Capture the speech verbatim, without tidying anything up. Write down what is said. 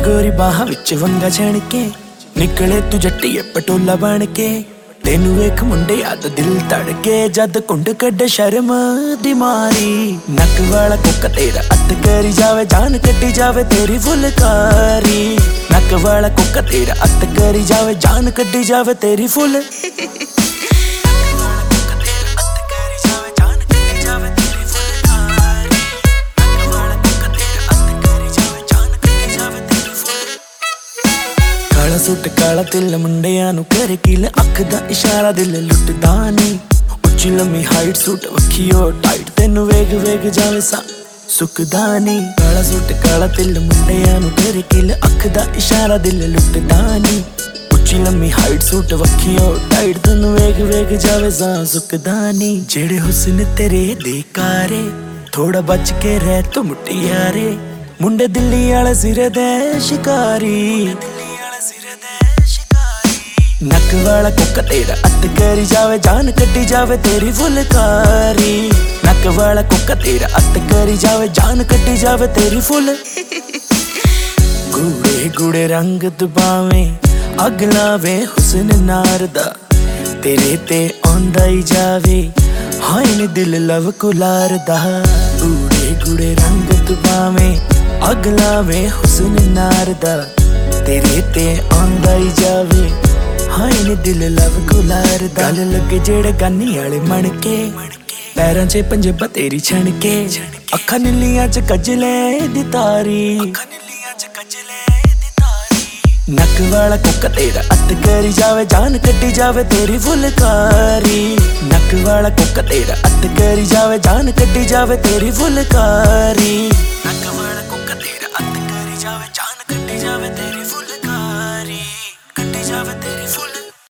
गोरी बाह विच वंगा छण के निकले तू जट्टीए पटोला बन के तेनू वेख मुंडे याद दिल तड़के जद कुंड कड्डे शर्म दी मारी नक वाला कोका तेरा अत करी जावे जान कटी जावे तेरी फुलकारी नक वाला कोका तेरा अत करी जावे जान कटी जावे तेरी फुल काला सूट काला तिल मुंडियां नू कर किल अख दा इशारा दिल लुटदा नी उच्ची लम्मी हाइट सूट वखियो टाइट तेनू वेग वेग जावे सा सुकदा नी काला सूट काला तिल मुंडियां नू कर किल अख दा इशारा दिल लुटदा नी उच्ची लम्मी हाइट सूट वखियो टाइट तेनू वेग वेग जावे सा सुकदा नी जेड़े हुस्न तेरे दे कारे थोड़ा बच के रह तू मुटियारे मुंडे दिल्ली वाले सिरे दे शिकारी नक वाला कोका तेरा अत करी जावे जान कटी जावे तेरी फुलकारी नक वाला कोका तेरा अत करी जावे जान कटी जावे तेरी फुल गूढ़े गूढ़े रंग दुबावे अग लावे हुस्न नारदा तेरे ते आंदा ही जावे हाय नी दिल लव कुलारदा गूढ़े गूढ़े रंग दुबावे अग लावे हुस्न नारदा तेरे ते आंदा ही जावे हाय नी दिल लव गुलार गल लगे जेड़े गानी आले मन के पैरां च पंजेबां तेरी छण के अखां नीलियां च कजले दी तारी नक वाला कोका तेरा अत करी जावे जान कटी जावे तेरी फुलकारी नक वाला कोका तेरा अत करी जावे जान कटी जावे तेरी फुलकारी नक वाला कोका तेरा अत करी जावे